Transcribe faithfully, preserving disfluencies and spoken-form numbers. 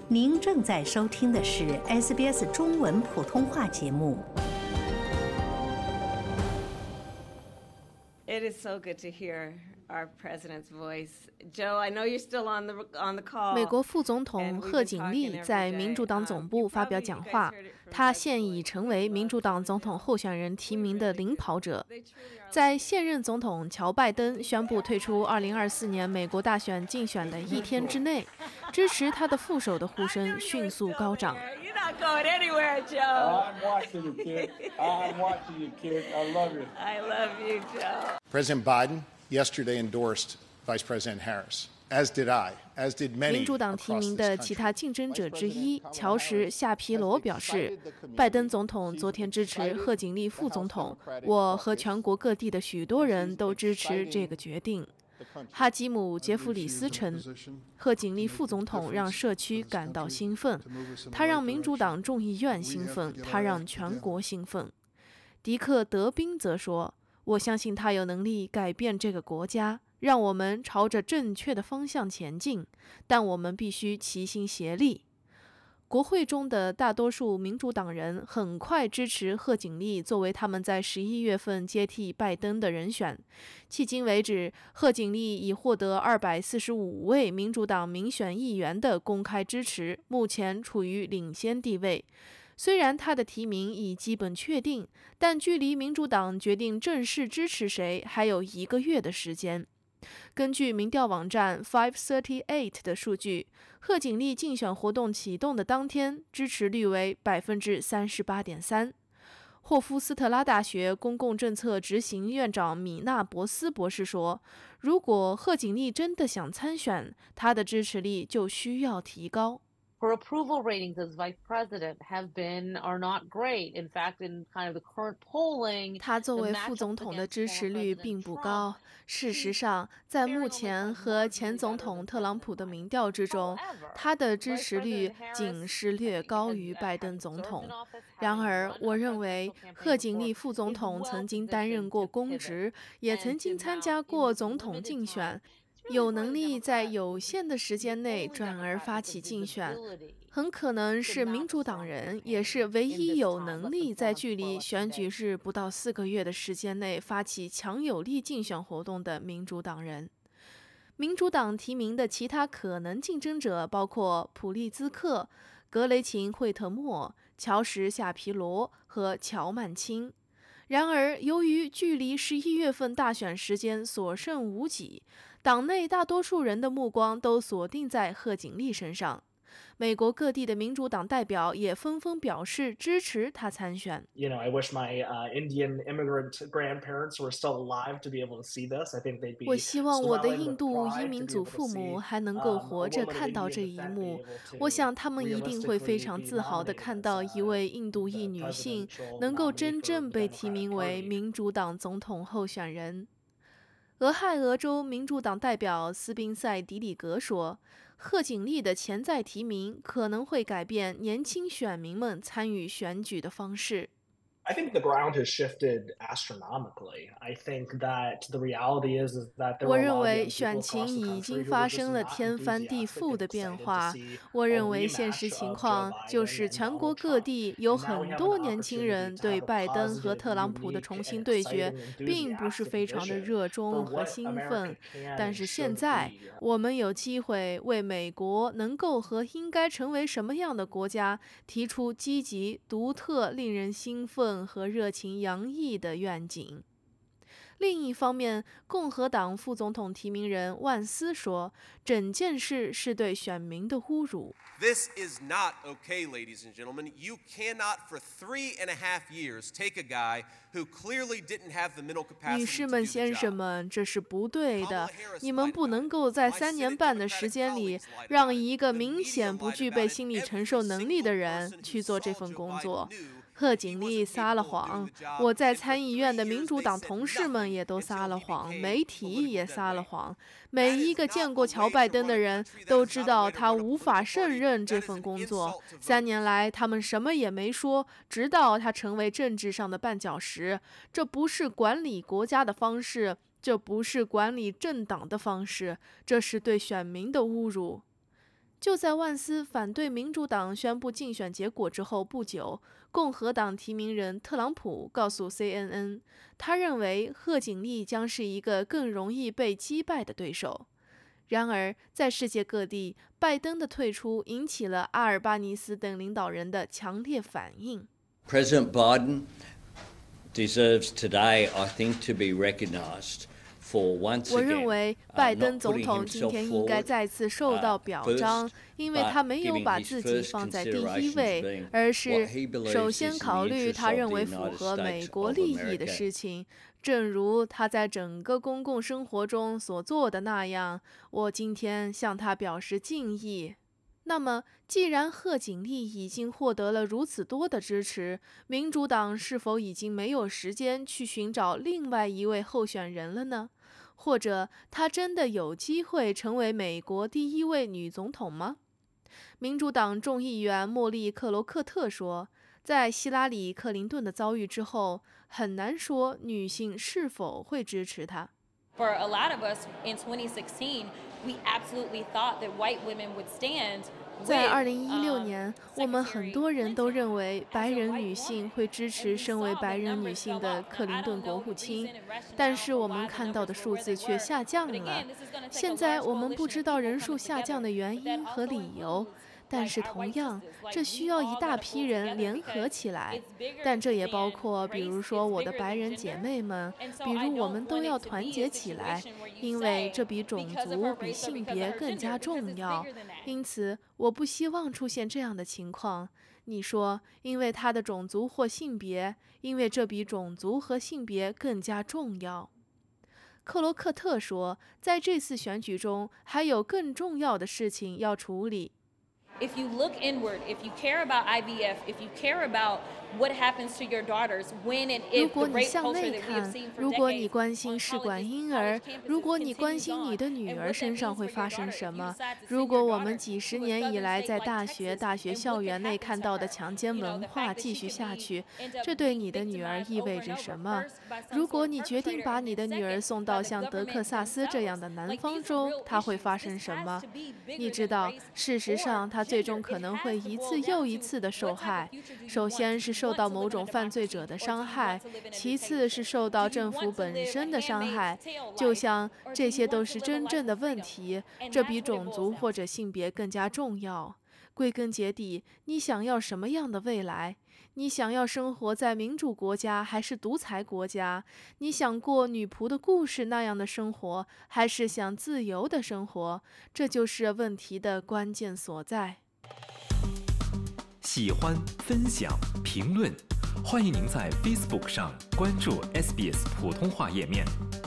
您正在收听的是 S B S 中文普通话节目。 It is so good to hear our president's voice. Joe, I know you're still on the on the call. 美国副总统贺锦丽在民主党总部发表讲话，他现已成为民主党总统候选人提名的领跑者。在现任总统乔拜登宣布退出二零二四年美国大选竞选的一天之内，支持他的副手的呼声迅速高涨。 Not going anywhere, Joe. I'm watching you, kid. I'm watching you, kid. I love you. I love you, Joe. President Biden yesterday endorsed Vice President Harris, as did I, as did many. 民主党提名的其他竞争者之一乔什·夏皮罗表示，拜登总统昨天支持贺锦丽副总统，我和全国各地的许多人都支持这个决定。哈基姆·杰弗里斯称，贺锦丽副总统让社区感到兴奋，他让民主党众议院兴奋，他让全国兴奋。迪克·德宾则说，我相信他有能力改变这个国家，让我们朝着正确的方向前进，但我们必须齐心协力。国会中的大多数民主党人很快支持贺锦丽作为他们在十一月份接替拜登的人选。迄今为止，贺锦丽已获得二百四十五位民主党民选议员的公开支持，目前处于领先地位。虽然他的提名已基本确定，但距离民主党决定正式支持谁还有一个月的时间。根据民调网站 five thirty-eight 的数据，贺锦丽竞选活动启动的当天，支持率为 百分之三十八点三。霍夫斯特拉大学公共政策执行院长米纳博斯博士说，如果贺锦丽真的想参选，他的支持力就需要提高。 Her approval ratings as vice president have been are not great. In fact, in kind of the current polling, 他作为副总统的支持率并不高。事实上，在目前和前总统特朗普的民调之中，他的支持率仅是略高于拜登总统。然而，我认为贺锦丽副总统曾经担任过公职，也曾经参加过总统竞选。有能力在有限的时间内转而发起竞选，很可能是民主党人，也是唯一有能力在距离选举日不到四个月的时间内发起强有力竞选活动的民主党人。民主党提名的其他可能竞争者包括普利兹克、格雷琴·惠特莫、乔什·夏皮罗和乔曼钦。然而，由于距离十一月份大选时间所剩无几，党内大多数人的目光都锁定在贺锦丽身上。美国各地的民主党代表也纷纷表示支持他参选。 You know, I wish my uh, Indian immigrant grandparents were still alive to be able to see this. I think they'd be. 我希望我的印度移民祖父母还能够活着看到这一幕。我想他们一定会非常自豪地看到一位印度裔女性能够真正被提名为民主党总统候选人。俄亥俄州民主党代表斯宾塞·迪里格说，贺锦丽的潜在提名可能会改变年轻选民们参与选举的方式。 I think the ground has shifted astronomically. I think that the reality is, is that there 我 are a 认 lot of 为 young 选 people 情 across the 已 country 经 who 发 are just 生了 not 天翻地 enthusiastic 覆的 and 变 excited 化。 to see 我 a 认为现实 rematch 情 of 况 Joe 就 Biden 是 and 全国 Donald 各 Trump. 地有 And now we 很 have 多 an 年轻人 opportunity to 对 have a 拜登和 positive, 特朗普的 unique, 重新 and 对决 exciting, 并不是 enthusiastic 非常的 vision 热 for 衷和 what 兴 America 奋。 can 但 and 是现 should 在 be. 我们有机会为美国能够和应该成为什么样的国家提出积极、独特、令人兴奋和热情洋溢的愿景。另一方面，共和党副总统提名人万斯说，整件事是对选民的侮辱。 This is not okay, ladies and gentlemen. You cannot for three and a half years take a guy who clearly didn't have the mental capacity 女 to 士 do 们、 the 先生 job. 们，这是不对的 Kamala Harris。 你们不能够在 lied about it. 三年半的时间里， My Senate Democratic colleagues lied 让 about it. 一个 The 明 media 显不 lied 具 about 备 it. 心理 Every 承受能力的 single 人 person who 去做 saw 这份 Joe 工 Biden 作。 knew 贺 he 锦 wasn't 丽撒了 capable of doing 谎， the job. 我在 And for 参议院的 three 民 years 主 they 党 said 同事们 nothing 也都撒 until 了 he 谎， became 媒体 politically 也撒了 dead weight. 谎。每一个见过乔拜登的人都知道他无法胜任这份工作。三年来，他们什么也没说，直到他成为政治上的绊脚石。这不是管理国家的方式，这不是管理政党的方式，这是对选民的侮辱。 就在万斯反对民主党宣布竞选结果之后不久，共和党提名人特朗普告诉 C N N， 他认为贺锦丽将是一个更容易被击败的对手。然而，在世界各地，拜登的退出引起了阿尔巴尼斯等领导人的强烈反应。 President Biden deserves today, I think, to be recognized for once again. 我认为拜登总统今天应该再次受到表彰，因为他没有把自己放在第一位，而是首先考虑他认为符合美国利益的事情。正如他在整个公共生活中所做的那样，我今天向他表示敬意。那么，既然贺锦丽已经获得了如此多的支持，民主党是否已经没有时间去寻找另外一位候选人了呢？或者，她真的有机会成为美国第一位女总统吗？民主党众议员莫莉·克罗克特说，在希拉里·克林顿的遭遇之后，很难说女性是否会支持她。 For a lot of us in twenty sixteen, we absolutely thought that white women would stand. 在二零一六年，我们很多人都认为白人女性会支持身为白人女性的克林顿国务卿，但是我们看到的数字却下降了。现在我们不知道人数下降的原因和理由。但是同样，这需要一大批人联合起来，但这也包括，比如说我的白人姐妹们，比如我们都要团结起来，因为这比种族、比性别更加重要。因此，我不希望出现这样的情况。你说，因为他的种族或性别，因为这比种族和性别更加重要。克罗克特说，在这次选举中，还有更重要的事情要处理。 If you look inward, if you care about I V F, if you care about what happens to your daughters when and 如 if 果 the 你 rape 向 culture 内 that we 看 have seen，for 如果你 decades 关心 on 试管 colleges, 婴 college 儿， campuses 如果你 continues 关心 on. 你的女 And 儿 what that 身上 means 会 for 发 your 生 daughter, 什 if you 么， decide to 如 send 果 your 我们 daughter 几十 to a 年以 southern 来 state 在 like 大学、 Texas, 大学 and 校 what could 园内 happen 看 to 到的 her, 强奸 you know, 文 the 化 fact that 继 she 续 could 下 be 去， end up 这对 being 你的女儿 victimized 意 over 味 and 着 over, 什么？ first by some 如 sort 果 of 你决定 perpetrator, 把 and 你的 then 女儿 second 送 by 到 the 像德克 government 萨斯这样的 themselves. 南 Like, 方 these are 州， real 它会 issues. 发生 This 什 has 么？ to be bigger 你 than 知道， race 事实 or 上，它最 gender. 终可 It 能 has 会 to 一 boil 次 down 又一 to 次的 what 受 type of 害。 future do you 首 want? 先 Do 是 you 受 want 到 to 某 live in 种 a 犯罪者 democracy, 的 or do 伤 you 害， want to live in a 其次是 dictatorship? 受到 Do you 政 want 府 to 本 live 身 a 的伤 handmaid's 害。 tale 就 life, 像 or do 这 you 些 want 都 to 是 live a 真 life 正的 of 问 freedom? 题， And 这 that's 比 what it 种 boils 族 down 或 to. 者性别更加重要。归根结底，你想要什么样的未来？你想要生活在民主国家还是独裁国家？你想过女仆的故事那样的生活，还是想自由的生活？这就是问题的关键所在。 喜欢、分享、评论，欢迎您在 Facebook 上关注 S B S 普通话页面。